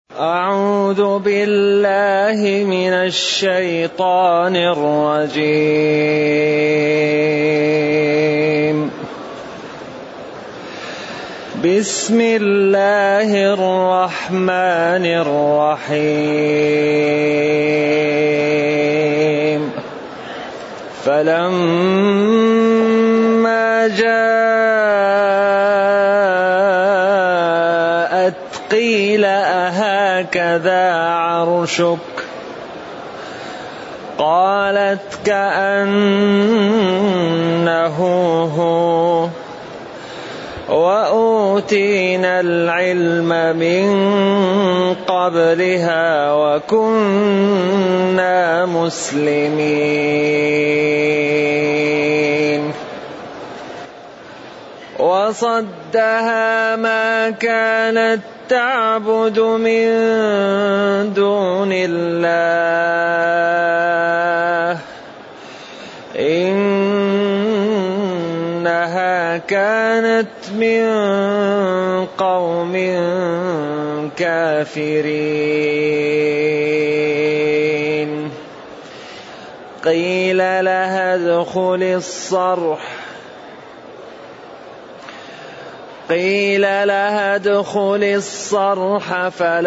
أعوذ بالله من الشيطان الرجيم. بسم الله الرحمن الرحيم. فلما جاءت قيل أهكذا عرشك قالت كأنه هو وأوتينا العلم من قبلها وكنا مسلمين. وصدها ما كانت تعبد من دون الله إنها كانت من قوم كافرين. قيل لها ادخل الصرح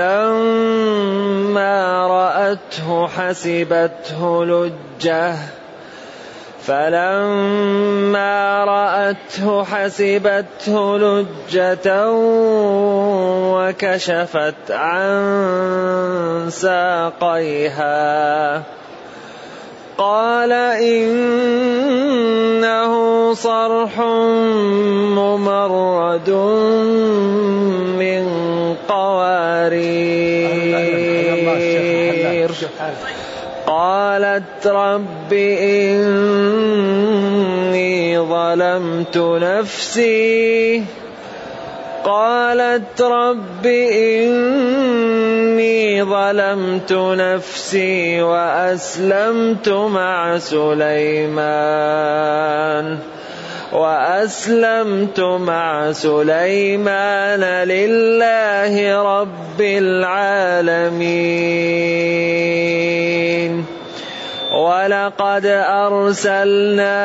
فلما رأته حسبته لجة وكشفت عن ساقيها قال إنه صرح ممرد من قوارير. قالت رب إني ظلمت نفسي وأسلمت مع سليمان لله رب العالمين. ولقد أرسلنا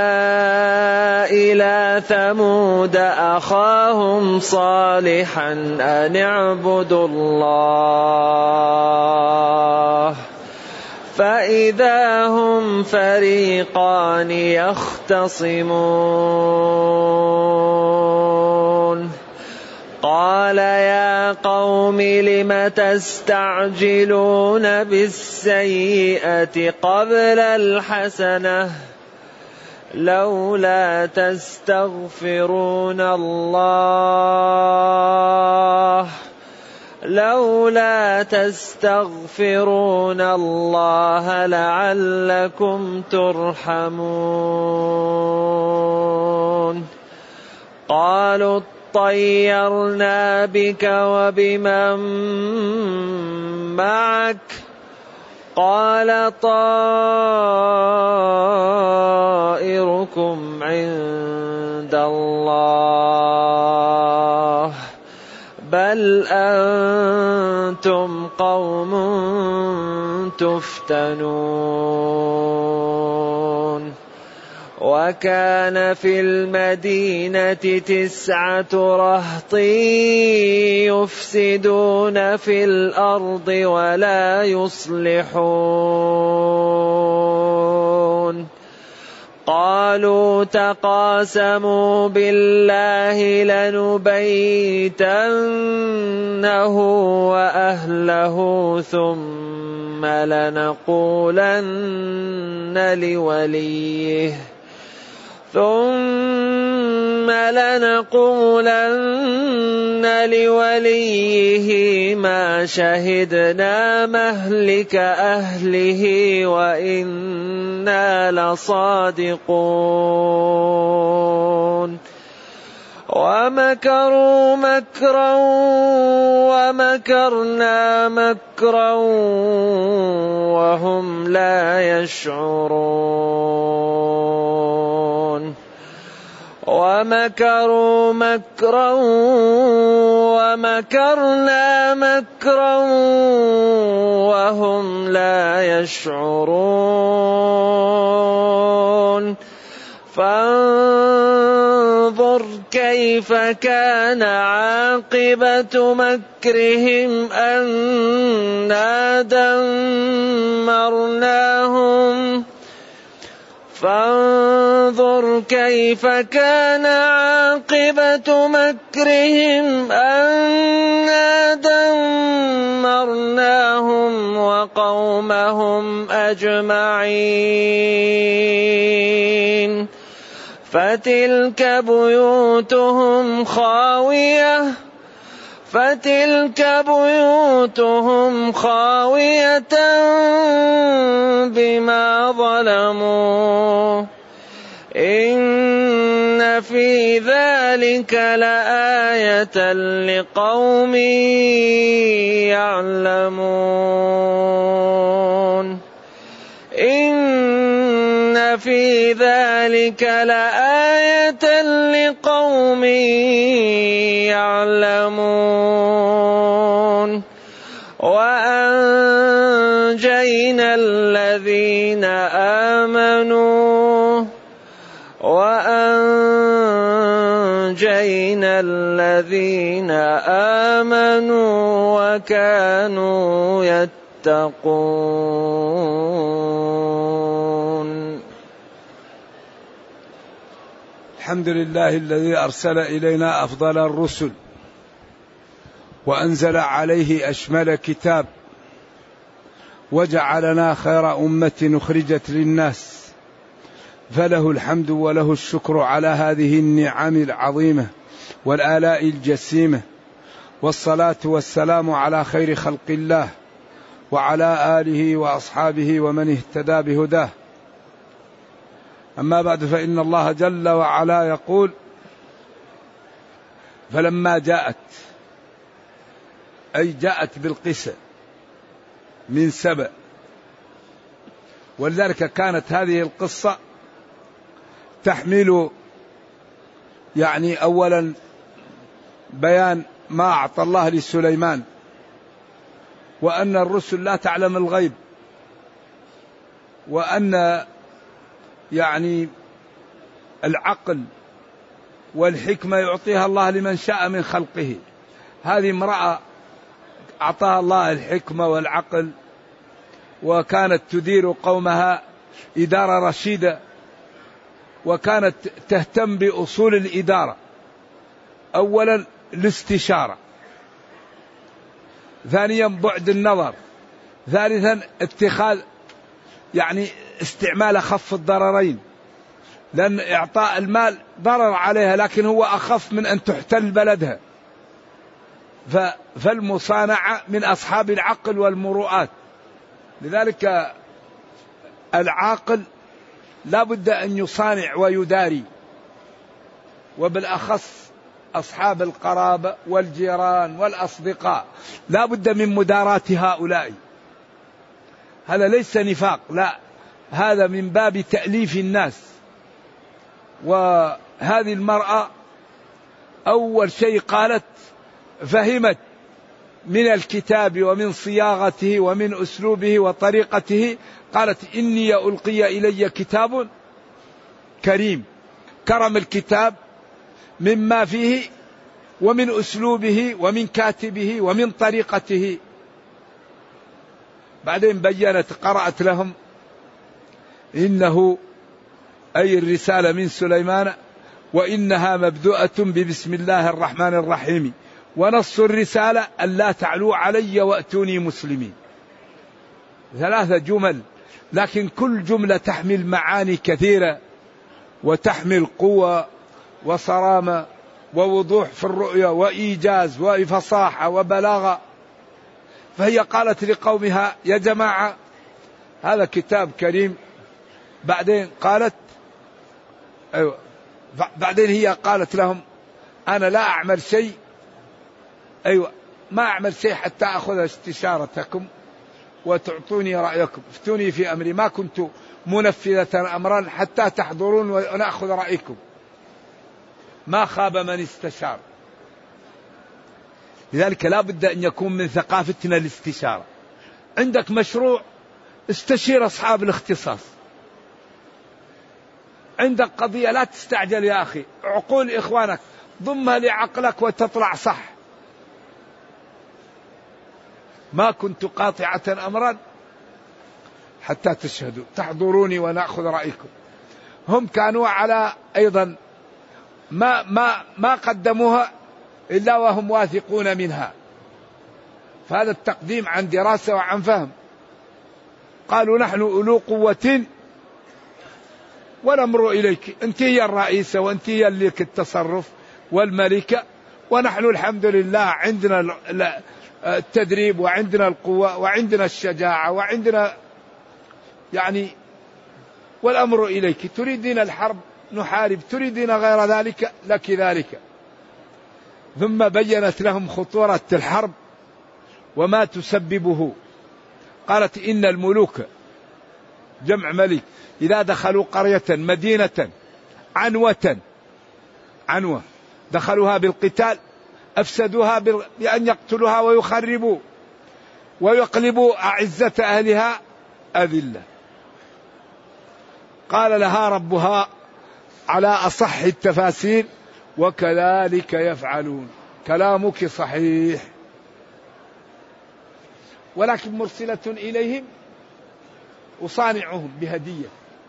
إلى ثمود أخاهم صالحا أن اعبدوا الله فإذا هم فريقان يختصمون. قال يا قوم لم تستعجلون بالسيئة قبل الحسنة لولا تستغفرون الله لعلكم ترحمون. قالوا طيرنا بك وبمن معك قال طائركم عند الله بل أنتم قوم تفتنون. وكان في المدينة 9 رهط يفسدون في الأرض ولا يصلحون. قالوا تقاسموا بالله لنبيتنه وأهله ثم لنقولن لوليه ما شهدنا مهلك أهله وإنا لصادقون. ومكروا مكرا ومكرنا مكرا وهم لا يشعرون. ومكروا مكرا ومكرنا مكرا وهم لا يشعرون فانظر كيف كان عاقبة مكرهم أنا دمرناهم فانظر كيف كان عاقبة مكرهم أنا دمرناهم وقومهم أجمعين فتلك بيوتهم خاوية بما ظلموا إن في ذلك لآية لقوم يعلمون إن في ذلك لآية لقوم يعلمون وأنجينا الذين آمنوا وكانوا يتقون. الحمد لله الذي أرسل إلينا أفضل الرسل وأنزل عليه أشمل كتاب وجعلنا خير أمة أخرجت للناس فله الحمد وله الشكر على هذه النعم العظيمة والآلاء الجسيمة والصلاة والسلام على خير خلق الله وعلى آله وأصحابه ومن اهتدى بهداه. أما بعد فإن الله جل وعلا يقول فلما جاءت أي جاءت بالقسة من سبأ ولذلك كانت هذه القصة تحمل أولا بيان ما أعطى الله لسليمان وأن الرسل لا تعلم الغيب وأن العقل والحكمة يعطيها الله لمن شاء من خلقه. هذه امرأة أعطاها الله الحكمة والعقل وكانت تدير قومها إدارة رشيدة وكانت تهتم بأصول الإدارة. أولا الاستشارة، ثانيا بعد النظر، ثالثا اتخاذ استعمال أخف الضررين، لأن إعطاء المال ضرر عليها لكن هو أخف من أن تحتل بلدها. فالمصانعة من أصحاب العقل والمروءات. لذلك العاقل لا بد أن يصانع ويداري، وبالأخص أصحاب القرابة والجيران والأصدقاء لا بد من مداراة هؤلاء. هذا ليس نفاق، لا، هذا من باب تأليف الناس. وهذه المرأة أول شيء قالت فهمت من الكتاب ومن صياغته ومن أسلوبه وطريقته، قالت إني ألقي إلي كتاب كريم. كرم الكتاب مما فيه ومن أسلوبه ومن كاتبه ومن طريقته. بعدين بيّنت قرأت لهم إنه أي الرسالة من سليمان وإنها مبدوءة ببسم الله الرحمن الرحيم ونص الرسالة ألا تعلوا علي وأتوني مسلمين. 3 جمل، لكن كل جملة تحمل معاني كثيرة وتحمل قوة وصرامة ووضوح في الرؤية وإيجاز وفصاحة وبلاغة. فهي قالت لقومها يا جماعة هذا كتاب كريم. بعدين قالت بعدين هي قالت لهم أنا لا أعمل شيء، ما أعمل شيء حتى أخذ استشارتكم وتعطوني رأيكم، افتوني في أمري، ما كنت منفذة أمرا حتى تحضرون ونأخذ رأيكم. ما خاب من استشار. لذلك لا بد أن يكون من ثقافتنا الاستشارة. عندك مشروع استشير أصحاب الاختصاص. عندك قضية لا تستعجل يا أخي، عقول إخوانك ضمها لعقلك وتطلع صح. ما كنت قاطعة أمرا حتى تشهدوا تحضروني ونأخذ رأيكم. هم كانوا على أيضا ما قدموها إلا وهم واثقون منها، فهذا التقديم عن دراسة وعن فهم. قالوا نحن أولو قوة والأمر إليك، أنت هي الرئيسة وأنت هي اللي التصرف والملكة، ونحن الحمد لله عندنا التدريب وعندنا القوة وعندنا الشجاعة وعندنا يعني والأمر إليك، تريدين الحرب نحارب، تريدين غير ذلك لك ذلك. ثم بينت لهم خطورة الحرب وما تسببه. قالت إن الملوك جمع ملك إذا دخلوا قرية مدينة عنوة دخلوها بالقتال أفسدوها بأن يقتلوها ويخربوا ويقلبوا أعزة أهلها أذلة. قال لها ربها على أصح التفاسير وكذلك يفعلون. كلامك صحيح، ولكن مرسلة إليهم وصانعهم بهدية.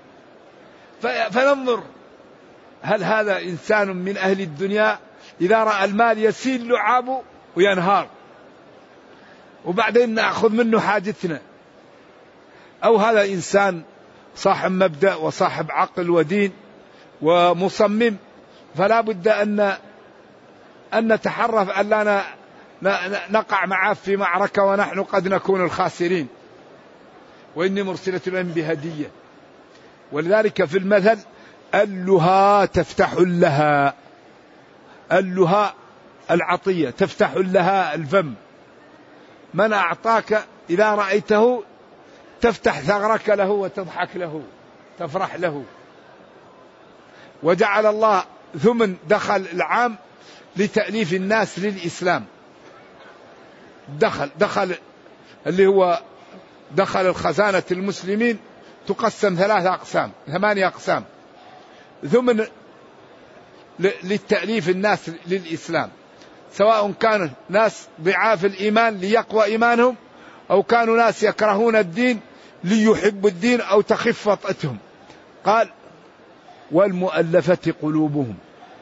فننظر هل هذا إنسان من أهل الدنيا إذا رأى المال يسيل لعابه وينهار وبعدين نأخذ منه حاجتنا، أو هذا إنسان صاحب مبدأ وصاحب عقل ودين ومصمم، فلا بد أن نتحرف أن لا نقع معه في معركة ونحن قد نكون الخاسرين. وإني مرسلة لهم بهدية. ولذلك في المثل اللها تفتح لها، اللها العطية تفتح لها الفم. من أعطاك إذا رأيته تفتح ثغرك له وتضحك له تفرح له. وجعل الله ثمن دخل العام لتأليف الناس للإسلام. دخل اللي هو دخل الخزانة المسلمين تقسم 8 أقسام. ثمن للتأليف الناس للإسلام، سواء كانوا ناس ضعاف الإيمان ليقوى إيمانهم، أو كانوا ناس يكرهون الدين ليحبوا الدين أو تخف وطأتهم. قال والمؤلفة قلوبهم.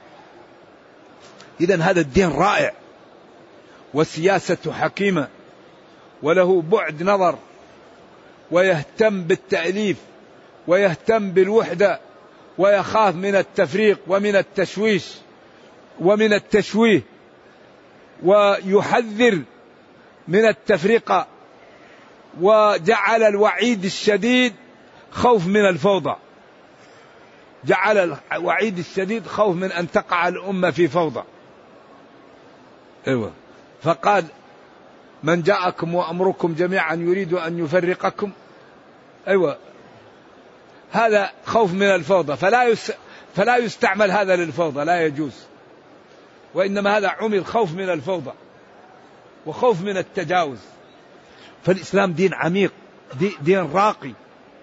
إذن هذا الدين رائع وسياسة حكيمة وله بعد نظر، ويهتم بالتأليف ويهتم بالوحدة ويخاف من التفريق ومن التشويش ومن التشويه، ويحذر من التفرقة. وجعل الوعيد الشديد خوف من الفوضى، جعل الوعيد الشديد خوف من أن تقع الأمة في فوضى. أيوة. فقال من جاءكم وأمركم جميعا يريد أن يفرقكم. أيوة، هذا خوف من الفوضى، فلا يستعمل هذا للفوضى، لا يجوز. وإنما هذا عمل خوف من الفوضى وخوف من التجاوز. فالإسلام دين عميق، دين راقي.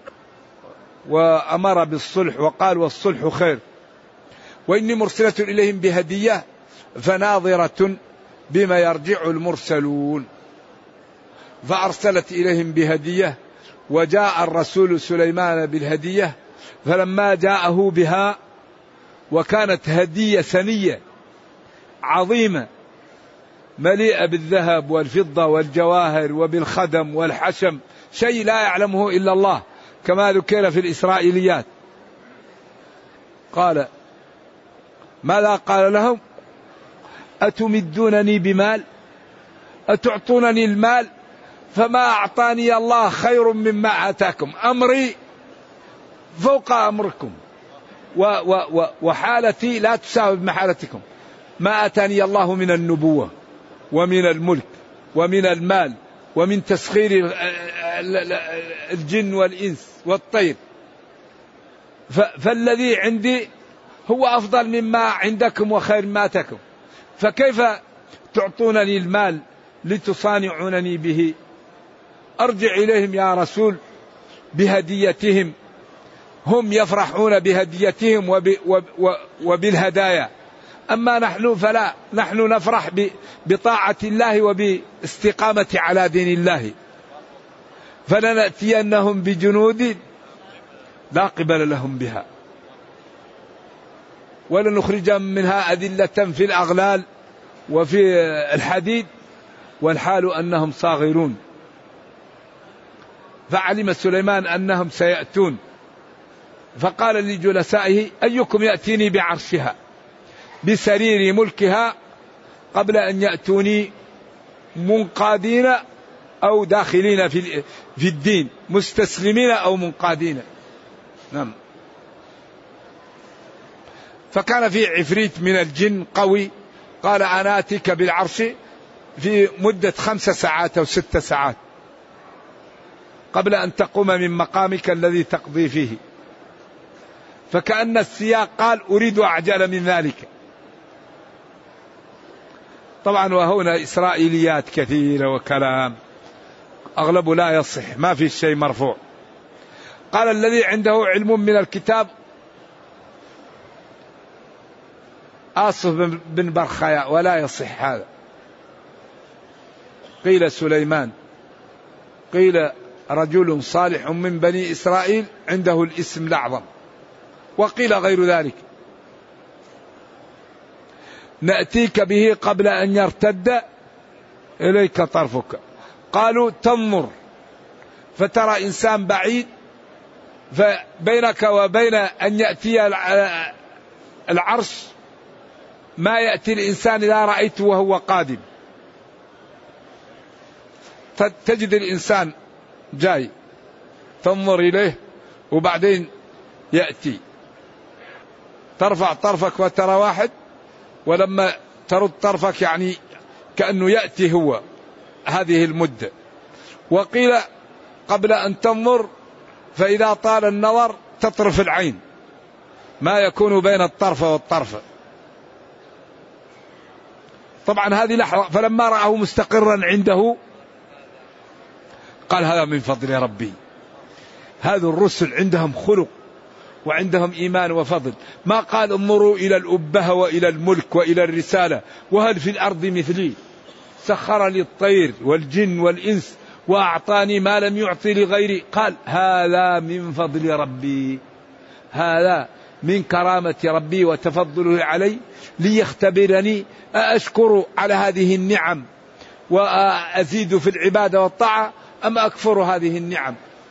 وأمر بالصلح وقال والصلح خير. وإني مرسلة إليهم بهدية فناظرة بما يرجع المرسلون. فأرسلت إليهم بهدية، وجاء الرسول سليمان بالهدية، فلما جاءه بها وكانت هدية سنية عظيمة مليئة بالذهب والفضة والجواهر وبالخدم والحشم، شيء لا يعلمه إلا الله كما ذكر في الإسرائيليات. قال ماذا قال لهم؟ أتمدونني بمال؟ أتعطونني المال؟ فما أعطاني الله خير مما آتاكم، أمري فوق أمركم وحالتي لا تساوي بمحالتكم. ما آتاني الله من النبوة ومن الملك ومن المال ومن تسخير الجن والإنس والطير، فالذي عندي هو أفضل مما عندكم وخير ما تكم، فكيف تعطونني المال لتصانعونني به؟ أرجع إليهم يا رسول بهديتهم، هم يفرحون بهديتهم وبالهدايا، أما نحن فلا، نحن نفرح بطاعة الله وباستقامة على دين الله. فلنأتينهم بجنود لا قبل لهم بها ولنخرجهم منها أذلة في الأغلال وفي الحديد والحال أنهم صاغرون. فعلم سليمان أنهم سيأتون، فقال لجلسائه أيكم يأتيني بعرشها بسرير ملكها قبل أن يأتوني منقادين أو داخلين في الدين، مستسلمين أو منقادين. نعم. فكان في عفريت من الجن قوي قال أنا آتيك بالعرش في مدة 5 ساعات أو 6 ساعات قبل أن تقوم من مقامك الذي تقضي فيه. فكأن السياق قال أريد أعجل من ذلك. طبعا وهنا إسرائيليات كثيرة وكلام أغلب لا يصح، ما في شيء مرفوع. قال الذي عنده علم من الكتاب آصف بن برخياء ولا يصح هذا. قيل سليمان، قيل رجل صالح من بني إسرائيل عنده الاسم الأعظم، وقيل غير ذلك. نأتيك به قبل أن يرتد إليك طرفك. قالوا تنظر فترى إنسان بعيد، فبينك وبين أن يأتي العرش ما يأتي الإنسان إذا رأيته وهو قادم. تجد الإنسان جاي تنظر إليه وبعدين يأتي، ترفع طرفك وترى واحد، ولما ترد طرفك يعني كأنه يأتي هو هذه المدة. وقيل قبل أن تنظر فإذا طال النظر تطرف العين، ما يكون بين الطرف والطرف. طبعا هذه لحظة، فلما رأه مستقرا عنده قال هذا من فضل ربي. هذا الرسل عندهم خلق وعندهم إيمان وفضل. ما قال انظروا إلى الأبهة وإلى الملك وإلى الرسالة وهل في الأرض مثلي، سخر لي الطير والجن والإنس وأعطاني ما لم يعطي لغيري. قال هذا من فضل ربي، هذا من كرامة ربي وتفضله علي ليختبرني أأشكر على هذه النعم وأزيد في العبادة والطاعة أم أكفر هذه النعم.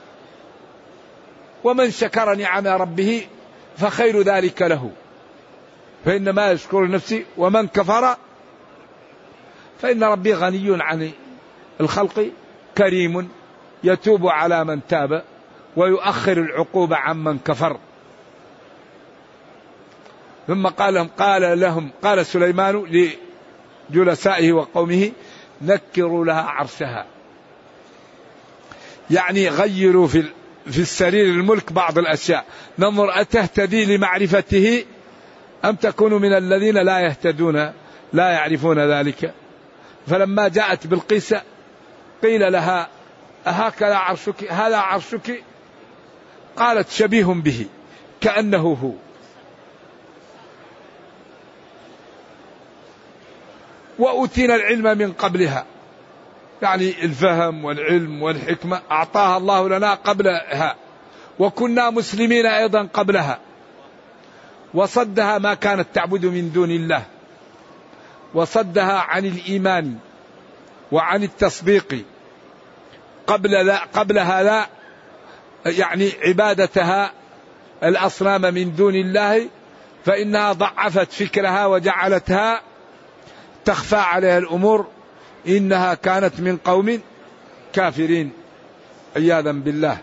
ومن شكر نعم ربه فخير ذلك له، فإنما يشكر نفسي، ومن كفر فإن ربي غني عن الخلق كريم يتوب على من تاب ويؤخر العقوبة عن من كفر. ثم قال سليمان لجلسائه وقومه نكروا لها عرشها، يعني غيروا في السرير الملك بعض الأشياء، ننظر أتهتدي لمعرفته أم تكون من الذين لا يهتدون لا يعرفون ذلك. فلما جاءت بلقيس قيل لها أهكذا عرشك، هذا عرشك؟ قالت شبيه به كأنه هو. وأوتينا العلم من قبلها، يعني الفهم والعلم والحكمة أعطاها الله لنا قبلها، وكنا مسلمين أيضا قبلها. وصدها ما كانت تعبد من دون الله، وصدها عن الإيمان وعن التصديق قبل هذا، يعني عبادتها الأصنام من دون الله، فإنها ضعفت فكرها وجعلتها تخفى عليها الأمور. إنها كانت من قوم كافرين عياذا بالله.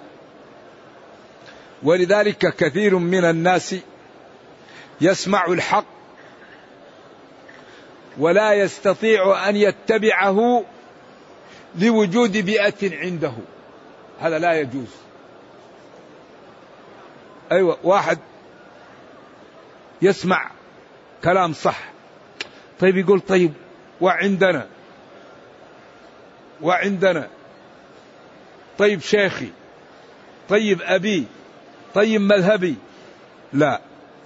ولذلك كثير من الناس يسمع الحق ولا يستطيع أن يتبعه لوجود بيئة عنده، هذا لا يجوز. أيوة، واحد يسمع كلام صح. طيب يقول طيب وعندنا طيب شيخي، طيب أبي، طيب مذهبي. لا،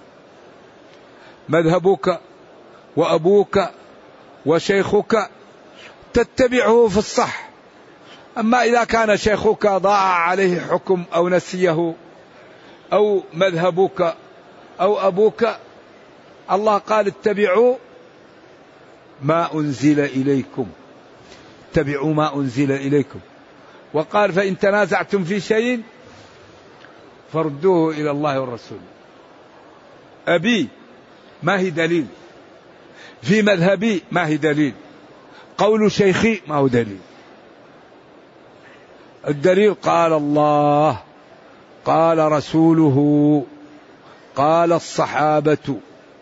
مذهبك وأبوك وشيخك تتبعه في الصح. أما إذا كان شيخك ضاع عليه حكم أو نسيه أو مذهبك أو أبوك، الله قال اتبعوا ما أنزل إليكم، اتبعوا ما أنزل إليكم. وقال فإن تنازعتم في شيء فردوه إلى الله والرسول. أبي ما هي دليل، في مذهبي ما هي دليل، قول شيخي ما هو دليل. الدليل قال الله، قال رسوله، قال الصحابة.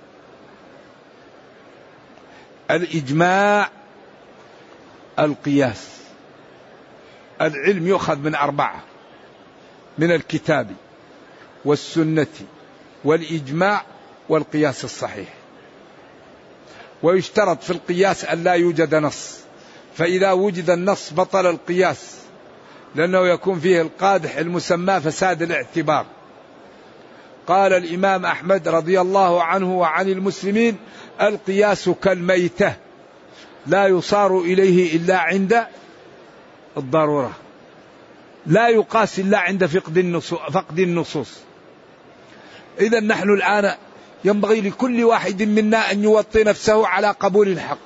الإجماع، القياس. العلم يؤخذ من 4، من الكتاب والسنة والإجماع والقياس الصحيح. ويشترط في القياس أن لا يوجد نص، فإذا وجد النص بطل القياس، لأنه يكون فيه القادح المسمى فساد الاعتبار. قال الإمام أحمد رضي الله عنه وعن المسلمين: القياس كالميتة لا يصار إليه إلا عند الضرورة، لا يقاس إلا عند فقد النصوص. إذا نحن الآن ينبغي لكل واحد منا أن يوطي نفسه على قبول الحق،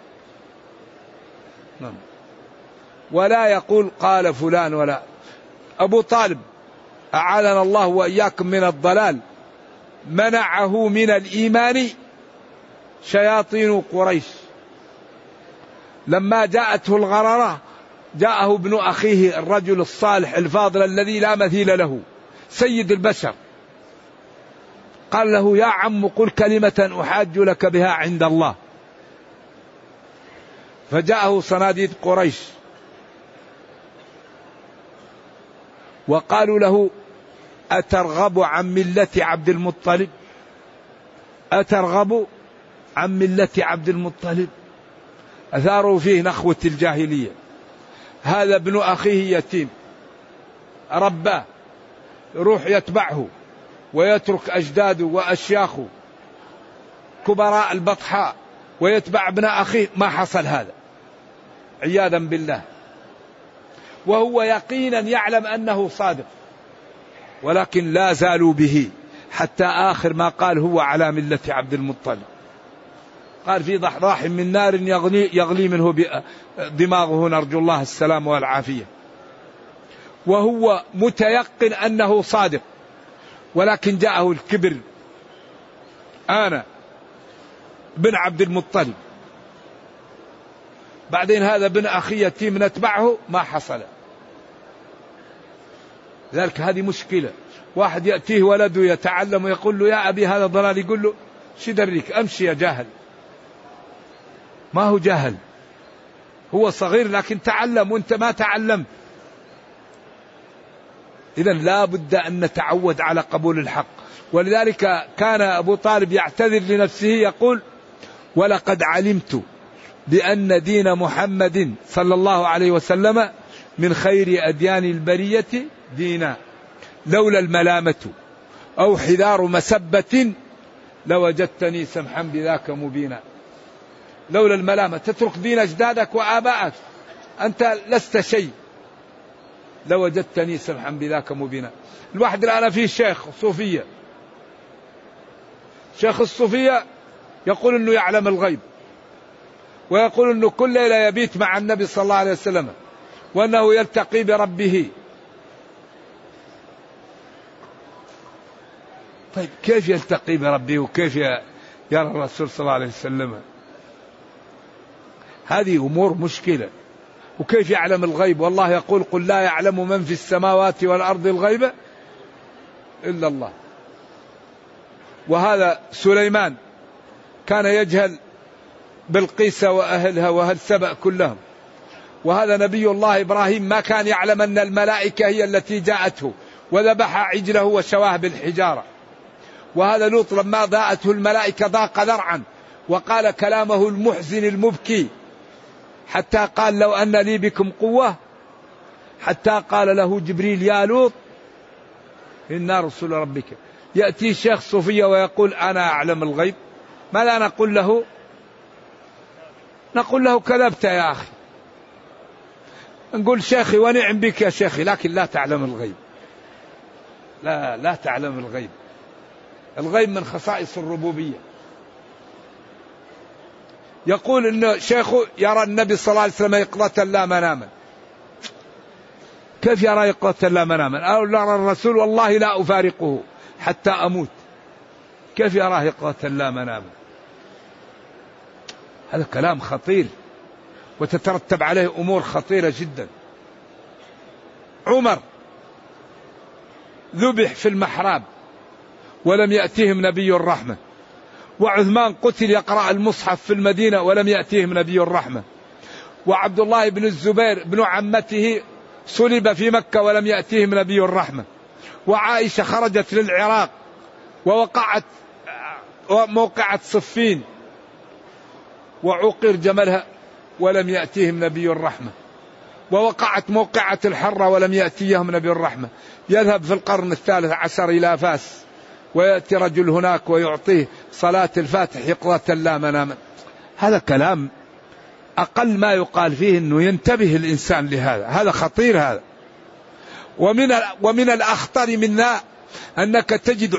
ولا يقول قال فلان. ولا أبو طالب أعاذنا الله وإياكم من الضلال، منعه من الإيمان شياطين قريش. لما جاءته الغررة جاءه ابن أخيه الرجل الصالح الفاضل الذي لا مثيل له، سيد البشر، قال له: يا عم قل كلمة أحاج لك بها عند الله. فجاءه صناديد قريش وقالوا له: أترغب عن ملة عبد المطلب؟ أترغب عن ملة عبد المطلب؟ أثاروا فيه نخوة الجاهلية. هذا ابن أخيه يتيم رباه، يروح يتبعه ويترك أجداده وأشياخه كبراء البطحاء ويتبع ابن أخيه. ما حصل هذا عياذا بالله، وهو يقينا يعلم أنه صادق، ولكن لا زالوا به حتى آخر ما قال: هو على ملة عبد المطلب. قال: في ضحضاح من نار يغلي منه دماغه، نرجو الله السلام والعافية. وهو متيقن أنه صادق، ولكن جاءه الكبر: أنا بن عبد المطلب. بعدين هذا بن أخي يتيم نتبعه، ما حصل. ذلك هذه مشكلة. واحد يأتيه ولده يتعلم ويقول له: يا أبي هذا ضلال، يقول له: شو دريك، أمشي يا جاهل. ما هو جاهل، هو صغير لكن تعلم وانت ما تعلمت. إذن لا بد أن نتعود على قبول الحق. ولذلك كان أبو طالب يعتذر لنفسه يقول: ولقد علمت بأن دين محمد صلى الله عليه وسلم من خير أديان البرية دينا، لولا الملامة أو حذار مسبة لوجدتني سمحا بذاك مبينا. لولا الملامة، تترك دين أجدادك وآبائك، أنت لست شيء، لوجدتني سمحا بذاك مبينا. الواحد الآن فيه شيخ صوفية، شيخ الصوفية يقول أنه يعلم الغيب، ويقول أنه كل ليلة يبيت مع النبي صلى الله عليه وسلم، وأنه يلتقي بربه. طيب كيف يلتقي بربه وكيف يرى الرسول صلى الله عليه وسلم؟ هذه أمور مشكلة. وكيف يعلم الغيب؟ والله يقول: قل لا يعلم من في السماوات والأرض الغيب إلا الله. وهذا سليمان كان يجهل بلقيس وأهلها وأهل سبأ كلهم. وهذا نبي الله إبراهيم ما كان يعلم أن الملائكة هي التي جاءته وذبح عجله وشواه بالحجارة. وهذا لوط لما ضاءته الملائكة ضاق ذرعا وقال كلامه المحزن المبكي، حتى قال لو أن لي بكم قوة، حتى قال له جبريل يا لوط إنا رسول ربك. يأتي شيخ صوفية ويقول أنا أعلم الغيب، ماذا نقول له؟ نقول له كذبت يا أخي. نقول شيخي ونعم بك يا شيخي، لكن لا تعلم الغيب. لا تعلم الغيب. الغيب من خصائص الربوبية. يقول إن شيخه يرى النبي صلى الله عليه وسلم يقظة لا مناما. كيف يرى يقظة لا مناما؟ أو يرى الرسول والله لا أفارقه حتى أموت. كيف يراه يقظة لا مناما؟ هذا كلام خطير وتترتب عليه أمور خطيرة جدا. عمر ذبح في المحراب ولم يأتيهم نبي الرحمة، وعثمان قتل يقرأ المصحف في المدينة ولم يأتيهم نبي الرحمة، وعبد الله بن الزبير بن عمته صلب في مكة ولم يأتيهم نبي الرحمة، وعائشة خرجت للعراق ووقعت موقعة صفين وعقر جملها ولم يأتيهم نبي الرحمة، ووقعت موقعة الحرة ولم يأتيهم نبي الرحمة. يذهب في القرن 13 إلى فاس ويأتي رجل هناك ويعطيه صلاة الفاتح يقظة لا مناما. هذا كلام أقل ما يقال فيه أنه ينتبه الإنسان لهذا. هذا خطير هذا. ومن الأخطر منا أنك تجد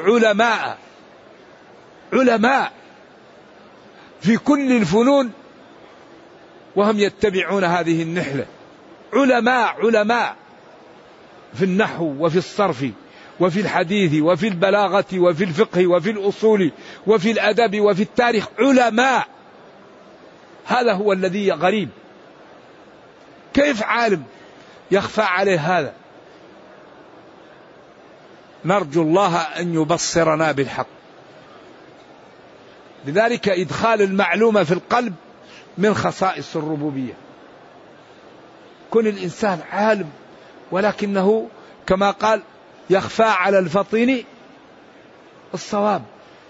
علماء في كل الفنون وهم يتبعون هذه النحلة. علماء في النحو وفي الصرف وفي الحديث وفي البلاغة وفي الفقه وفي الأصول وفي الأدب وفي التاريخ، علماء. هذا هو الذي غريب. كيف عالم يخفى عليه هذا؟ نرجو الله أن يبصرنا بالحق. لذلك إدخال المعلومة في القلب من خصائص الربوبية. كن الإنسان عالم ولكنه كما قال يخفى على الفطين الصواب.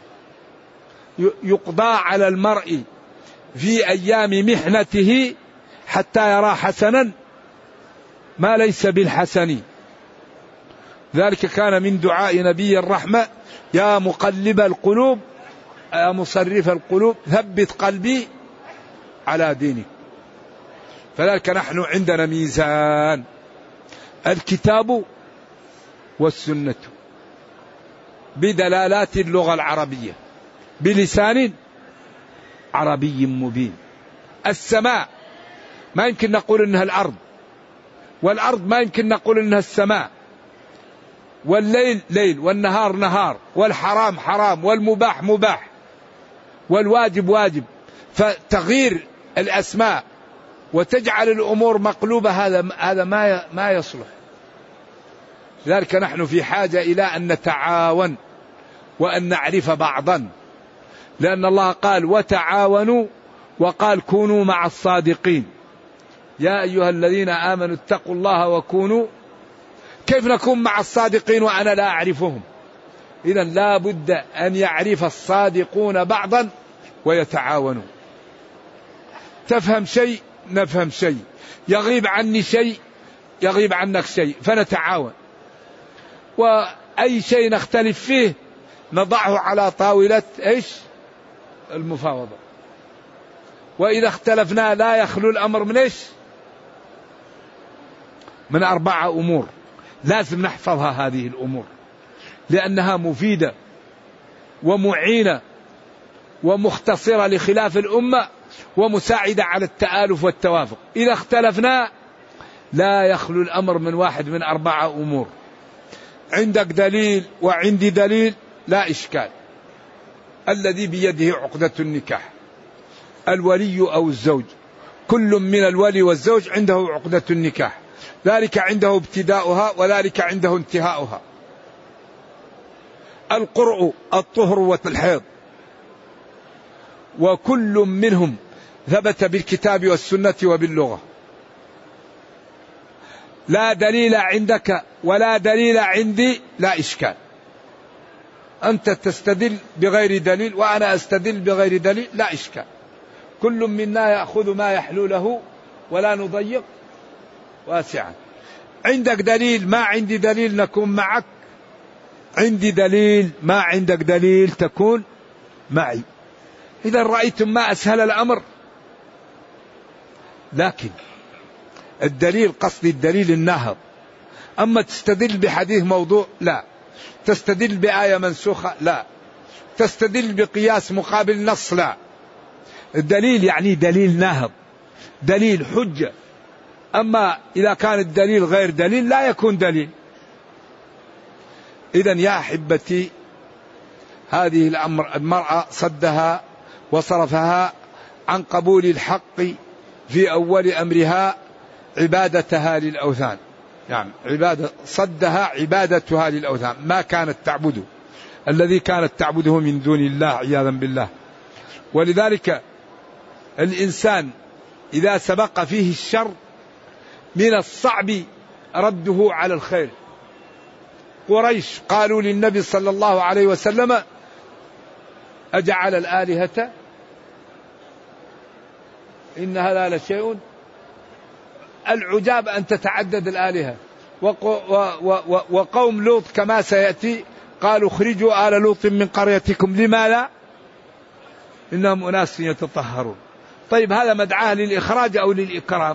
يقضى على المرء في أيام محنته حتى يرى حسنا ما ليس بالحسن. ذلك كان من دعاء نبي الرحمة يا مقلب القلوب يا مصرف القلوب ثبت قلبي على دينك. فذلك نحن عندنا ميزان: الكتاب والسنة بدلالات اللغة العربية بلسان عربي مبين. السماء ما يمكن نقول إنها الأرض، والأرض ما يمكن نقول إنها السماء، والليل ليل والنهار نهار، والحرام حرام والمباح مباح والواجب واجب. فتغيير الأسماء وتجعل الأمور مقلوبة هذا ما يصلح. لذلك نحن في حاجة إلى أن نتعاون وأن نعرف بعضا، لأن الله قال وتعاونوا وقال كونوا مع الصادقين. يا أيها الذين آمنوا اتقوا الله وكونوا. كيف نكون مع الصادقين وأنا لا أعرفهم؟ إذن لا بد أن يعرف الصادقون بعضا ويتعاونوا. تفهم شيء نفهم شيء، يغيب عني شيء يغيب عنك شيء، فنتعاون. وأي شيء نختلف فيه نضعه على طاولة المفاوضة. وإذا اختلفنا لا يخلو الأمر من 4 أمور لازم نحفظها. هذه الأمور لأنها مفيدة ومعينة ومختصرة لخلاف الأمة ومساعدة على التآلف والتوافق. إذا اختلفنا لا يخلو الأمر من واحد من 4 أمور. عندك دليل وعندي دليل لا إشكال. الذي بيده عقدة النكاح الولي أو الزوج، كل من الولي والزوج عنده عقدة النكاح، ذلك عنده ابتداؤها وذلك عنده انتهاؤها. القرء الطهر والحيض، وكل منهم ثبت بالكتاب والسنة وباللغة. لا دليل عندك ولا دليل عندي لا إشكال. أنت تستدل بغير دليل وأنا أستدل بغير دليل لا إشكال، كل منا يأخذ ما يحلو له ولا نضيق واسعا. عندك دليل ما عندي دليل نكون معك، عندي دليل ما عندك دليل تكون معي. إذا رأيتم ما أسهل الأمر. لكن الدليل قصدي الدليل الناهض، أما تستدل بحديث موضوع لا، تستدل بآية منسوخة لا، تستدل بقياس مقابل نص لا. الدليل يعني دليل ناهض، دليل حجة. أما إذا كان الدليل غير دليل لا يكون دليل. إذن يا أحبتي هذه المرأة صدها وصرفها عن قبول الحق في أول أمرها عبادتها للأوثان، يعني صدها عبادتها للأوثان، ما كانت تعبده الذي كانت تعبده من دون الله عياذا بالله. ولذلك الإنسان إذا سبق فيه الشر من الصعب رده على الخير. قريش قالوا للنبي صلى الله عليه وسلم أجعل الآلهة إن هذا لشيء العجاب أن تتعدد الآلهة. وقوم لوط كما سيأتي قالوا اخرجوا آل لوط من قريتكم، لما لا؟ إنهم أناس يتطهرون. طيب هذا مدعاه للإخراج أو للإكرام؟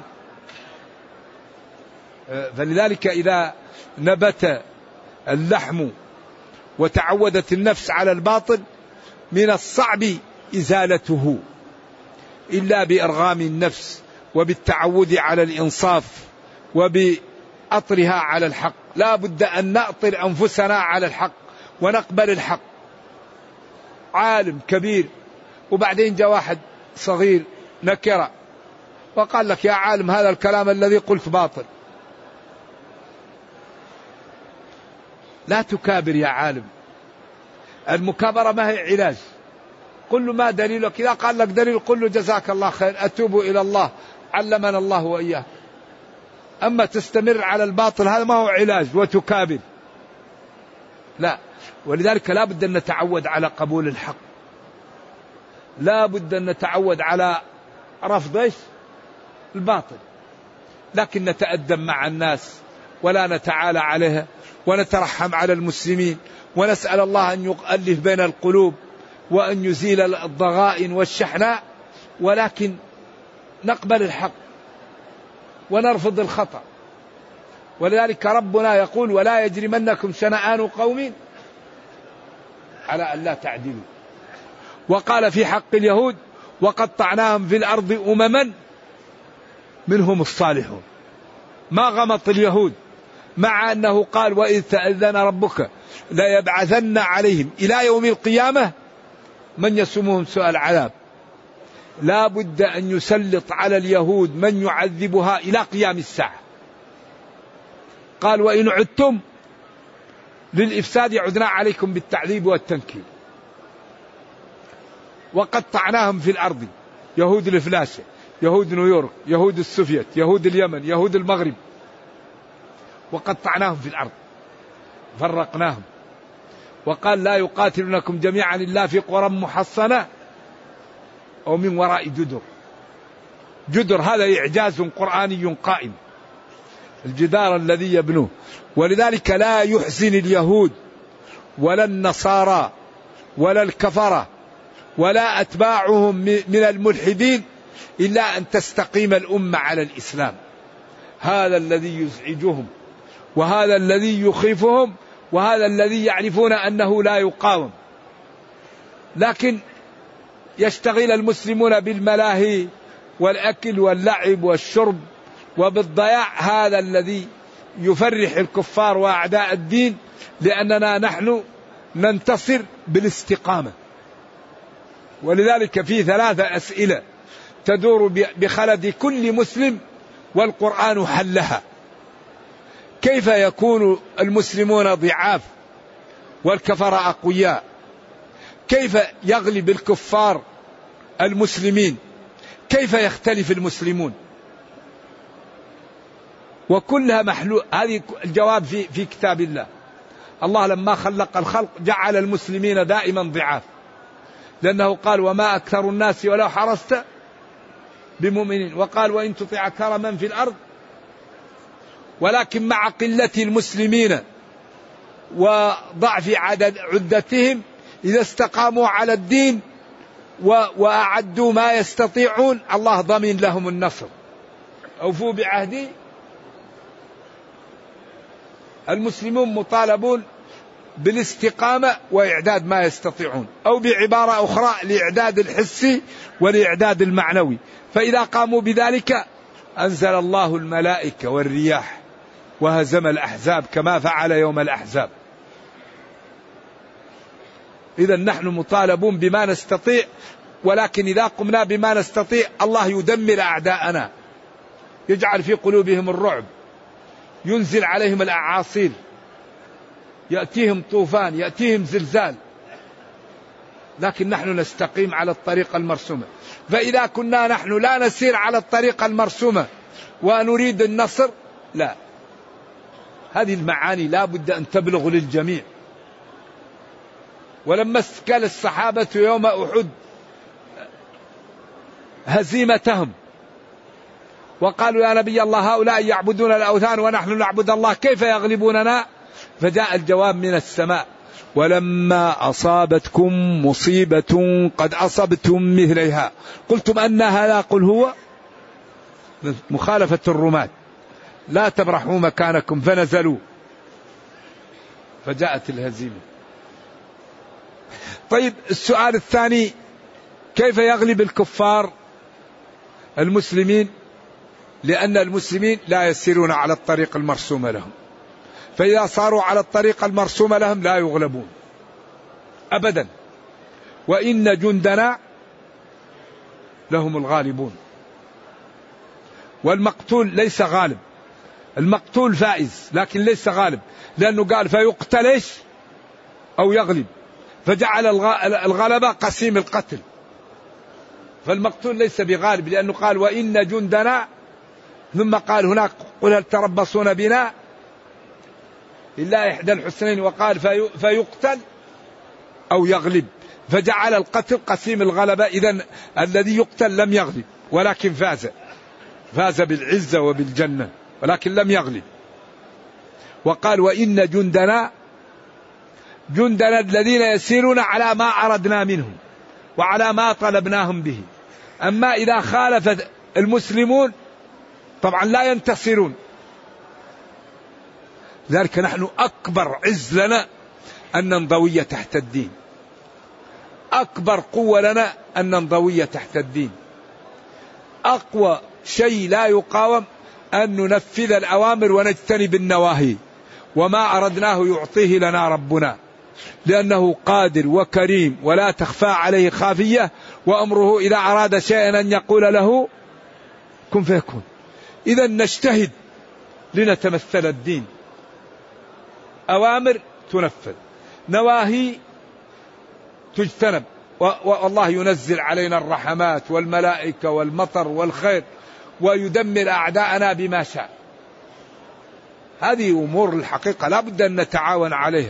فلذلك إذا نبت اللحم وتعودت النفس على الباطل من الصعب إزالته إلا بإرغام النفس وبالتعود على الإنصاف وبأطرها على الحق. لا بد أن نأطر أنفسنا على الحق ونقبل الحق. عالم كبير وبعدين جاء واحد صغير نكرة وقال لك يا عالم هذا الكلام الذي قلت باطل. لا تكابر يا عالم، المكابرة ما هي علاج. قل له ما دليلك، إذا قال لك دليل قل له جزاك الله خير، أتوب إلى الله علمنا الله وإياه. أما تستمر على الباطل هذا ما هو علاج وتكابر، لا. ولذلك لا بد أن نتعود على قبول الحق، لا بد أن نتعود على رفض الباطل، لكن نتأدب مع الناس ولا نتعالى عليها، ونترحم على المسلمين، ونسأل الله أن يؤلف بين القلوب وأن يزيل الضغائن والشحناء، ولكن نقبل الحق ونرفض الخطأ. ولذلك ربنا يقول ولا يجرمنكم شنآن قوم على أن لا تعدلوا. وقال في حق اليهود وقطعناهم في الأرض أمما منهم الصالحون. ما غمط اليهود، مع أنه قال وإذ تأذن ربك لا يبعثن عليهم إلى يوم القيامة من يسومهم سوء العذاب. لا بد أن يسلط على اليهود من يعذبها إلى قيام الساعة. قال وإن عدتم للإفساد عدنا عليكم بالتعذيب والتنكيل. وقطعناهم في الأرض، يهود الفلاشة، يهود نيويورك، يهود السوفيت، يهود اليمن، يهود المغرب، وقطعناهم في الأرض فرقناهم. وقال لا يقاتلونكم جميعا إلا في قرى محصنة أو من وراء جدر. جدر هذا إعجاز قرآني قائم، الجدار الذي يبنوه. ولذلك لا يحزن اليهود ولا النصارى ولا الكفرة ولا أتباعهم من الملحدين إلا أن تستقيم الأمة على الإسلام. هذا الذي يزعجهم، وهذا الذي يخيفهم، وهذا الذي يعرفون أنه لا يقاوم. لكن يشتغل المسلمون بالملاهي والأكل واللعب والشرب وبالضياع، هذا الذي يفرح الكفار وأعداء الدين، لأننا نحن ننتصر بالاستقامة. ولذلك في 3 أسئلة تدور بخلد كل مسلم والقرآن حلها. كيف يكون المسلمون ضعاف والكفر أقوياء؟ كيف يغلب الكفار المسلمين؟ كيف يختلف المسلمون؟ وكلها محلول. هذه الجواب في كتاب الله. الله لما خلق الخلق جعل المسلمين دائما ضعاف، لأنه قال وما أكثر الناس ولو حرصت بمؤمنين، وقال وإن تطع أكثر من في الأرض. ولكن مع قلة المسلمين وضعف عدتهم إذا استقاموا على الدين وأعدوا ما يستطيعون الله ضمن لهم النصر. أوفوا بعهدي. المسلمون مطالبون بالاستقامة وإعداد ما يستطيعون، أو بعبارة أخرى الإعداد الحسي والإعداد المعنوي. فإذا قاموا بذلك أنزل الله الملائكة والرياح وهزم الأحزاب كما فعل يوم الأحزاب. إذا نحن مطالبون بما نستطيع، ولكن إذا قمنا بما نستطيع الله يدمر أعداءنا، يجعل في قلوبهم الرعب، ينزل عليهم الأعاصير، يأتيهم طوفان، يأتيهم زلزال، لكن نحن نستقيم على الطريقة المرسومة. فإذا كنا نحن لا نسير على الطريقة المرسومة ونريد النصر، لا، هذه المعاني لا بد أن تبلغ للجميع. ولما استكال الصحابة يوم أحد هزيمتهم وقالوا يا نبي الله هؤلاء يعبدون الأوثان ونحن نعبد الله كيف يغلبوننا؟ فجاء الجواب من السماء ولما أصابتكم مصيبة قد أصبتم مثليها قلتم أن هذا قل هو مخالفة الرماة لا تبرحوا مكانكم فنزلوا فجاءت الهزيمة. طيب السؤال الثاني كيف يغلب الكفار المسلمين؟ لأن المسلمين لا يسيرون على الطريق المرسومة لهم، فإذا صاروا على الطريق المرسومة لهم لا يغلبون أبدا، وإن جندنا لهم الغالبون. والمقتول ليس غالب، المقتول فائز لكن ليس غالب، لأنه قال فيقتل أو يغلب، فجعل الغلبة قسيم القتل، فالمقتول ليس بغالب لأنه قال وإن جندنا، ثم قال هناك قل هل تربصون بنا إلا إحدى الحسنين، وقال فيقتل أو يغلب، فجعل القتل قسيم الغلبة. إذن الذي يقتل لم يغلب ولكن فاز بالعزة وبالجنة ولكن لم يغلب. وقال وإن جندنا الذين يسيرون على ما أردنا منهم وعلى ما طلبناهم به. أما إذا خالف المسلمون طبعا لا ينتصرون. لذلك نحن أكبر عز لنا أن ننضوي تحت الدين، أكبر قوة لنا أن ننضوي تحت الدين. أقوى شيء لا يقاوم أن ننفذ الأوامر ونجتنب النواهي، وما أردناه يعطيه لنا ربنا، لأنه قادر وكريم ولا تخفى عليه خافية، وأمره إذا أراد شيئا أن يقول له كن فيكون. إذا نجتهد لنتمثل الدين، أوامر تنفذ، نواهي تجتنب، والله ينزل علينا الرحمات والملائكة والمطر والخير ويدمر أعداءنا بما شاء. هذه أمور الحقيقة لا بد أن نتعاون عليها.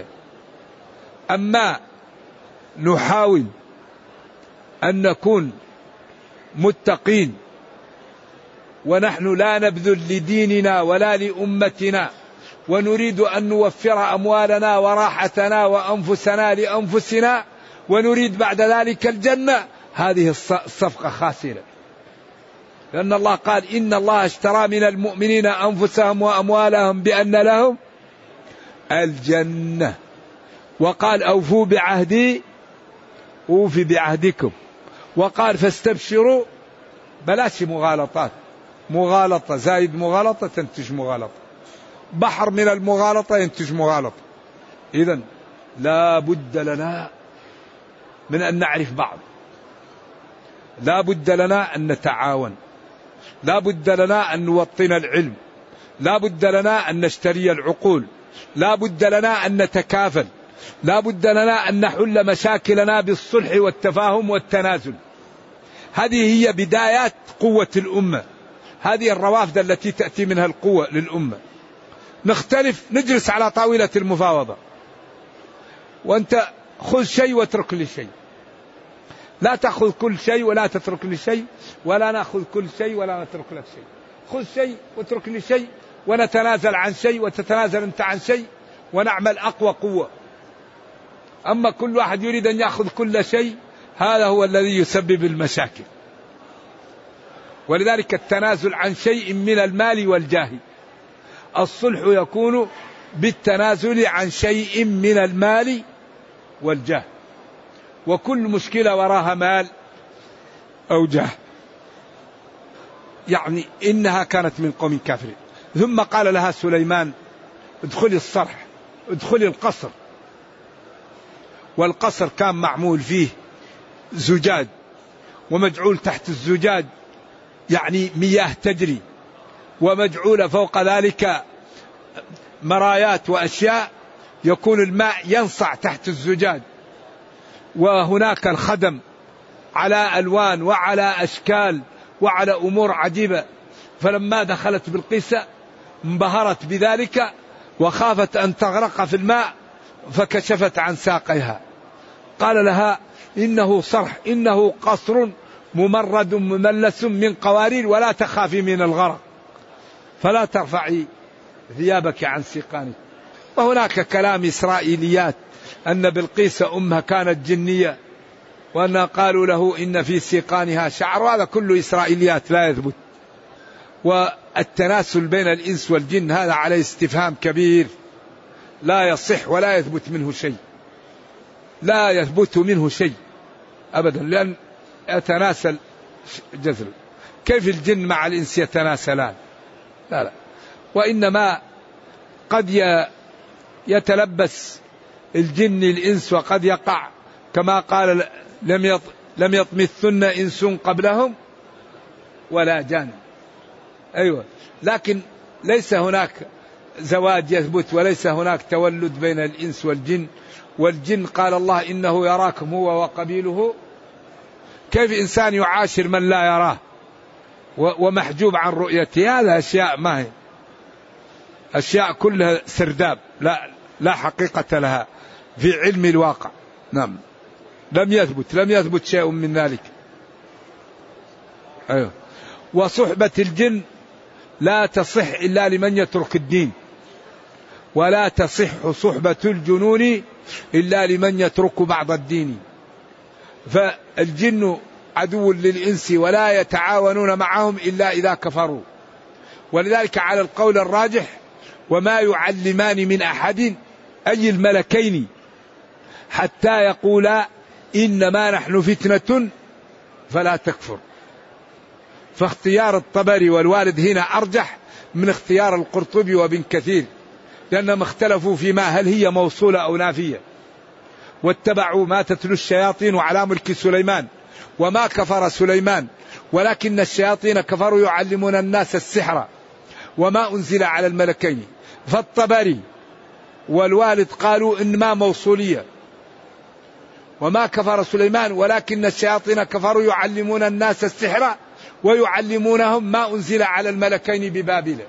أما نحاول أن نكون متقين ونحن لا نبذل لديننا ولا لأمتنا، ونريد أن نوفر أموالنا وراحتنا وأنفسنا لأنفسنا، ونريد بعد ذلك الجنة، هذه الصفقة خاسرة. لأن الله قال إن الله اشترى من المؤمنين أنفسهم وأموالهم بأن لهم الجنة، وقال أوفوا بعهدي أوفي بعهدكم، وقال فاستبشروا. بلاش مغالطات، مغالطة زايد مغالطة تنتج مغالطة، بحر من المغالطة ينتج مغالطة. إذن لا بد لنا من أن نعرف بعض، لا بد لنا أن نتعاون، لا بد لنا أن نوطن العلم، لا بد لنا أن نشتري العقول، لا بد لنا أن نتكافل، لا بد لنا أن نحل مشاكلنا بالصلح والتفاهم والتنازل. هذه هي بدايات قوة الأمة، هذه الروافد التي تأتي منها القوة للأمة. نختلف نجلس على طاولة المفاوضة، وأنت خذ شيء واترك لي شيء، لا تأخذ كل شيء ولا تترك لي شيء، ولا نأخذ كل شيء ولا نترك لك شيء. خذ شيء واترك لي شيء، ونتنازل عن شيء وتتنازل أنت عن شيء، ونعمل أقوى قوة. أما كل واحد يريد أن يأخذ كل شيء، هذا هو الذي يسبب المشاكل. ولذلك التنازل عن شيء من المال والجاه، الصلح يكون بالتنازل عن شيء من المال والجاه، وكل مشكلة وراها مال أو جاه. يعني إنها كانت من قوم كافرين. ثم قال لها سليمان ادخلي الصرح، ادخلي القصر. والقصر كان معمول فيه زجاج، ومجعول تحت الزجاج يعني مياه تجري، ومجعول فوق ذلك مرايات وأشياء يكون الماء ينصع تحت الزجاج. وهناك الخدم على ألوان وعلى أشكال وعلى أمور عجيبة. فلما دخلت بلقيس انبهرت بذلك وخافت أن تغرق في الماء، فكشفت عن ساقيها. قال لها إنه صرح، إنه قصر ممرد مملس من قوارير، ولا تخافي من الغرق، فلا ترفعي ثيابك عن سيقانك. وهناك كلام إسرائيليات أن بلقيس أمها كانت جنية، وأن قالوا له إن في سيقانها شعر، وهذا كله إسرائيليات لا يثبت. والتناسل بين الإنس والجن هذا عليه استفهام كبير، لا يصح ولا يثبت منه شيء، لا يثبت منه شيء أبدا، لأن يتناسل جزر. كيف الجن مع الإنس يتناسلان؟ لا. وإنما قد يتلبس الجن الإنس، وقد يقع كما قال لم يطمثن إنس قبلهم ولا جان. أيوة، لكن ليس هناك زواج يثبت، وليس هناك تولد بين الإنس والجن. والجن قال الله إنه يراكم هو وقبيله. كيف إنسان يعاشر من لا يراه ومحجوب عن رؤيته؟ هذا أشياء ما هي، أشياء كلها سرداب لا حقيقة لها في علم الواقع. نعم، لم يثبت شيء من ذلك. أيوه. وصحبة الجن لا تصح إلا لمن يترك الدين، ولا تصح صحبة الجنون إلا لمن يترك بعض الدين. فالجن عدو للإنس ولا يتعاونون معهم إلا إذا كفروا. ولذلك على القول الراجح وما يعلمان من أحد أي الملكين حتى يقولا إنما نحن فتنة فلا تكفر. فاختيار الطبري والوالد هنا أرجح من اختيار القرطبي وابن كثير، لأنهم اختلفوا فيما هل هي موصولة أو نافية. واتبعوا ما تتلو الشياطين على ملك سليمان وما كفر سليمان ولكن الشياطين كفروا يعلمون الناس السحر وما أنزل على الملكين. فالطبري والوالد قالوا إنما موصولية، وما كفر سليمان ولكن الشياطين كفروا يعلمون الناس السحر ويعلمونهم ما أنزل على الملكين ببابل.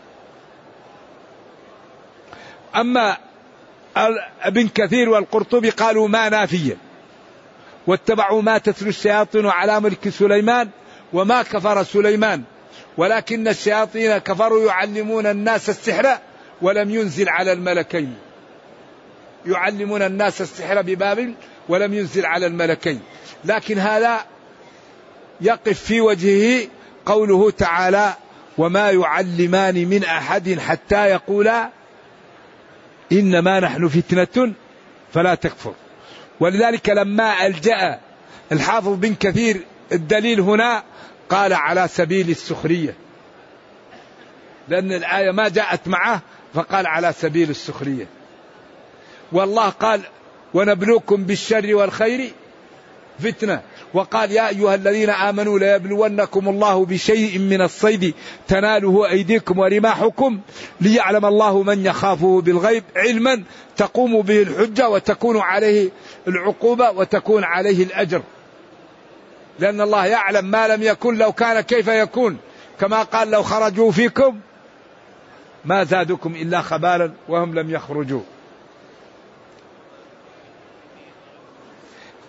أما ابن كثير والقرطبي قالوا ما نافية، واتبعوا ما تتلو الشياطين على ملك سليمان وما كفر سليمان ولكن الشياطين كفروا يعلمون الناس السحر ولم ينزل على الملكين. يعلمون الناس السحر ببابل ولم ينزل على الملكين. لكن هذا يقف في وجهه قوله تعالى وما يعلمان من أحد حتى يقولا إنما نحن فتنة فلا تكفر. ولذلك لما ألجأ الحافظ بن كثير الدليل هنا قال على سبيل السخرية، لأن الآية ما جاءت معه فقال على سبيل السخرية. والله قال ونبلوكم بالشر والخير فتنة، وقال يا أيها الذين آمنوا ليبلونكم الله بشيء من الصيد تناله أيديكم ورماحكم ليعلم الله من يخافه بالغيب علما تقوم به الحجة وتكون عليه العقوبة وتكون عليه الأجر. لأن الله يعلم ما لم يكن لو كان كيف يكون، كما قال لو خرجوا فيكم ما زادكم إلا خبالا وهم لم يخرجوا.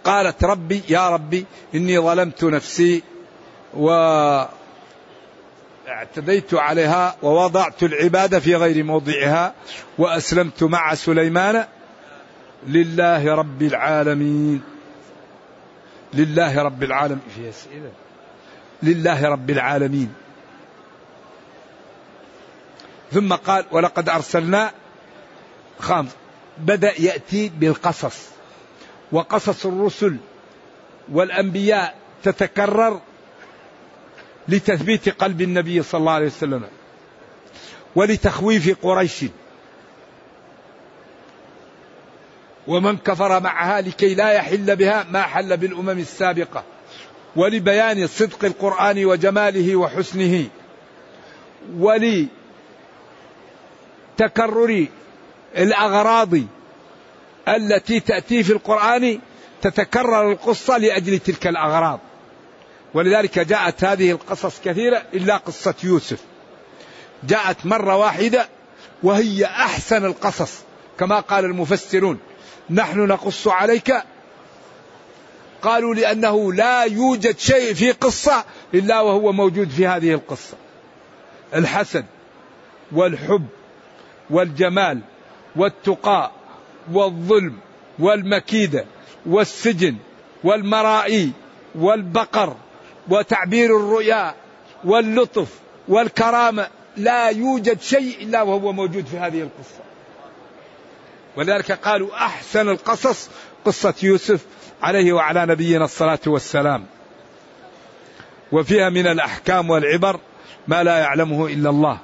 قالت ربي يا ربي إني ظلمت نفسي واعتديت عليها ووضعت العبادة في غير موضعها وأسلمت مع سليمان لله رب العالمين. لله رب العالمين في أسئلة. لله رب العالمين. ثم قال ولقد أرسلنا خامس، بدأ يأتي بالقصص، وقصص الرسل والأنبياء تتكرر لتثبيت قلب النبي صلى الله عليه وسلم ولتخويف قريش ومن كفر معها لكي لا يحل بها ما حل بالأمم السابقة، ولبيان صدق القرآن وجماله وحسنه، ولتكرر الأغراض التي تأتي في القرآن تتكرر القصة لأجل تلك الأغراض. ولذلك جاءت هذه القصص كثيرة إلا قصة يوسف، جاءت مرة واحدة وهي أحسن القصص، كما قال المفسرون نحن نقص عليك، قالوا لأنه لا يوجد شيء في قصة إلا وهو موجود في هذه القصة. الحسد والحب والجمال والتقاء والظلم والمكيدة والسجن والمرائي والبقر وتعبير الرؤيا واللطف والكرامة، لا يوجد شيء إلا وهو موجود في هذه القصة. ولذلك قالوا أحسن القصص قصة يوسف عليه وعلى نبينا الصلاة والسلام، وفيها من الأحكام والعبر ما لا يعلمه إلا الله.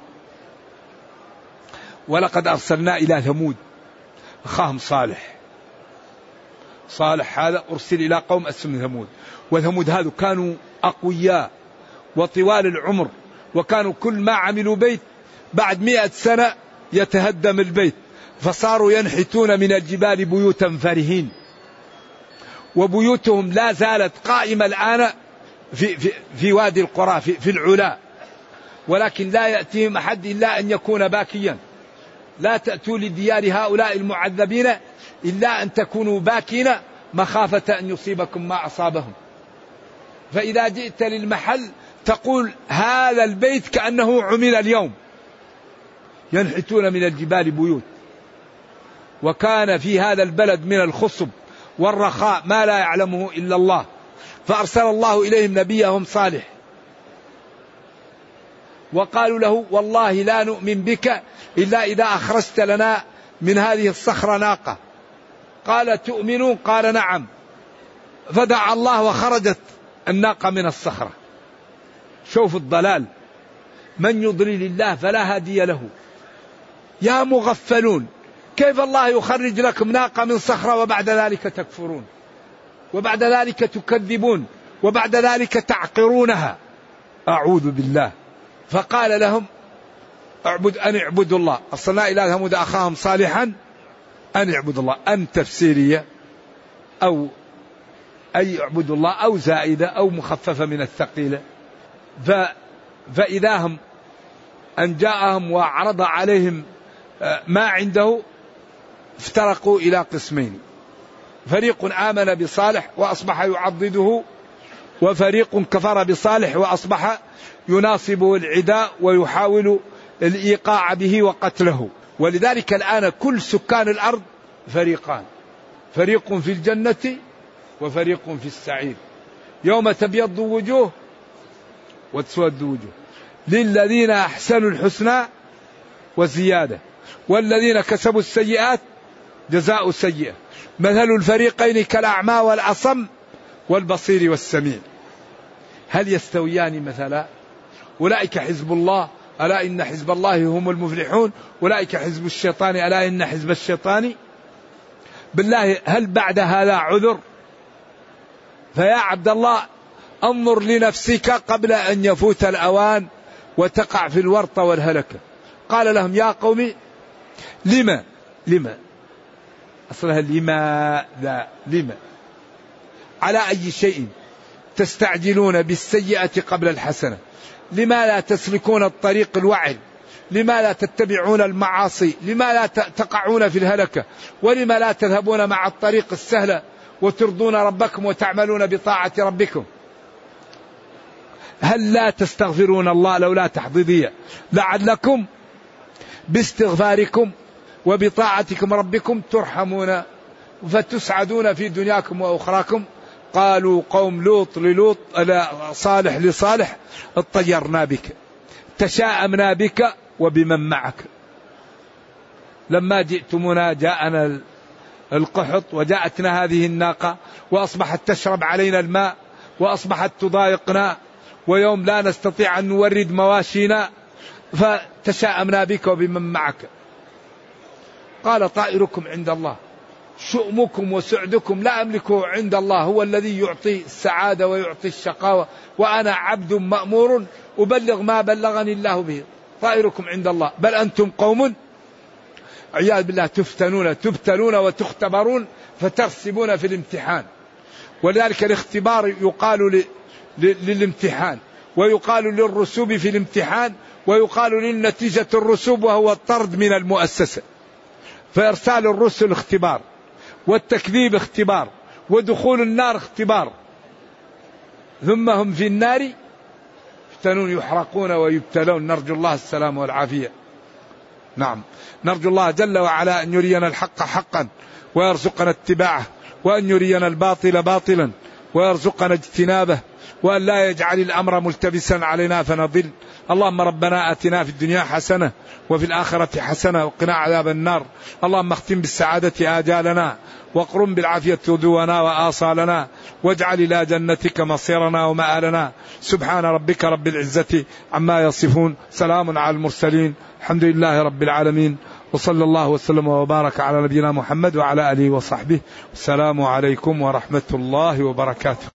ولقد أرسلنا إلى ثمود أخاهم صالح. صالح هذا أرسل إلى قوم اسمهم ثمود، وثمود هذا كانوا أقوياء وطوال العمر، وكانوا كل ما عملوا بيت بعد 100 سنة يتهدم البيت، فصاروا ينحتون من الجبال بيوتا فرهين، وبيوتهم لا زالت قائمة الآن في وادي القرى في العلا، ولكن لا يأتيهم أحد إلا أن يكون باكيا. لا تأتوا لديار هؤلاء المعذبين إلا أن تكونوا باكين مخافة أن يصيبكم ما أصابهم. فإذا جئت للمحل تقول هذا البيت كأنه عمل اليوم، ينحتون من الجبال بيوت. وكان في هذا البلد من الخصب والرخاء ما لا يعلمه إلا الله، فأرسل الله إليهم نبيهم صالح، وقالوا له والله لا نؤمن بك إلا إذا أخرجت لنا من هذه الصخرة ناقة. قال تؤمنون؟ قال نعم. فدعا الله وخرجت الناقة من الصخرة. شوف الضلال، من يضلل الله فلا هادي له. يا مغفلون، كيف الله يخرج لكم ناقة من صخرة وبعد ذلك تكفرون، وبعد ذلك تكذبون، وبعد ذلك تعقرونها؟ أعوذ بالله. فقال لهم أن اعبدوا الله. أرسلنا إلى ثمود أخاهم صالحا أن اعبدوا الله. أن تفسيرية أو أي اعبدوا الله أو زائدة أو مخففة من الثقيلة. فإذا هم أن جاءهم وعرض عليهم ما عنده افترقوا إلى قسمين، فريق آمن بصالح وأصبح يعضده، وفريق كفر بصالح وأصبح يناصبه العداء ويحاول الإيقاع به وقتله. ولذلك الآن كل سكان الأرض فريقان، فريق في الجنة وفريق في السعير. يوم تبيض وجوه وتسود وجوه، للذين أحسنوا الحسنى وزيادة، والذين كسبوا السيئات جزاء سيئة. مثل الفريقين كالأعمى والأصم والبصير والسميع، هل يستويان مثلا؟ أولئك حزب الله ألا إن حزب الله هم المفلحون، أولئك حزب الشيطان ألا إن حزب الشيطان. بالله هل بعد هذا عذر؟ فيا عبد الله انظر لنفسك قبل أن يفوت الأوان وتقع في الورطة والهلكة. قال لهم يا قوم لما أصلها لما على أي شيء تستعجلون بالسيئة قبل الحسنة؟ لما لا تسلكون الطريق الوعد؟ لما لا تتبعون المعاصي؟ لما لا تقعون في الهلكة؟ ولما لا تذهبون مع الطريق السهلة وترضون ربكم وتعملون بطاعة ربكم. هل لا تستغفرون الله لولا تحضيضية لعلكم باستغفاركم وبطاعتكم ربكم ترحمون فتسعدون في دنياكم وأخراكم. قالوا قوم لوط للوط صالح لصالح اطيرنا بك تشاءمنا بك وبمن معك. لما جئتمنا جاءنا القحط وجاءتنا هذه الناقة وأصبحت تشرب علينا الماء وأصبحت تضايقنا ويوم لا نستطيع أن نورد مواشينا فتشاءمنا بك وبمن معك. قال طائركم عند الله شؤمكم وسعدكم لا أملكه عند الله هو الذي يعطي السعادة ويعطي الشقاوة وأنا عبد مأمور أبلغ ما بلغني الله به. طائركم عند الله بل أنتم قوم عياذ بالله تبتلون وتختبرون فترسبون في الامتحان. ولذلك الاختبار يقال للامتحان ويقال للرسوب في الامتحان ويقال للنتيجة الرسوب وهو الطرد من المؤسسة. فإرسال الرسل اختبار والتكذيب اختبار ودخول النار اختبار ثم هم في النار يفتنون يحرقون ويبتلون. نرجو الله السلام والعافية. نعم نرجو الله جل وعلا أن يرينا الحق حقا ويرزقنا اتباعه وأن يرينا الباطل باطلا ويرزقنا اجتنابه وأن لا يجعل الأمر ملتبسا علينا فنضل. اللهم ربنا آتنا في الدنيا حسنة وفي الآخرة حسنة وقنا عذاب النار. اللهم اختم بالسعادة آجالنا واقرم بالعافية غدونا وآصالنا واجعل إلى جنتك مصيرنا ومآلنا. سبحان ربك رب العزة عما يصفون سلام على المرسلين الحمد لله رب العالمين وصلى الله وسلم وبارك على نبينا محمد وعلى آله وصحبه. السلام عليكم ورحمة الله وبركاته.